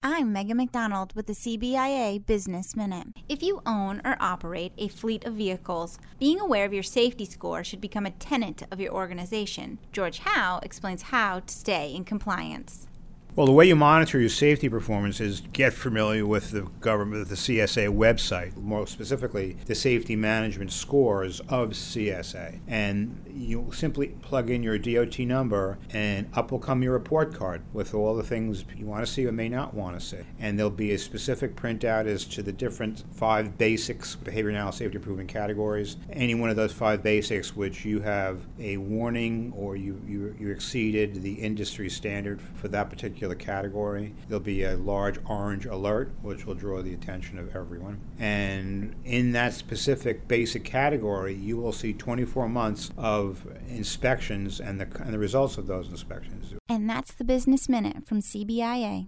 I'm Megan McDonald with the CBIA Business Minute. If you own or operate a fleet of vehicles, being aware of your safety score should become a tenet of your organization. George Howe explains how to stay in compliance. Well, the way you monitor your safety performance is get familiar with the government, the CSA website, more specifically the safety management scores of CSA. And you simply plug in your DOT number and up will come your report card with all the things you want to see or may not want to see. And there'll be a specific printout as to the different 5 basics, behavior analysis, safety improvement categories. Any one of those 5 basics which you have a warning or you exceeded the industry standard for that particular category. There'll be a large orange alert which will draw the attention of everyone. And in that specific basic category, you will see 24 months of inspections and the results of those inspections. And that's the Business Minute from CBIA.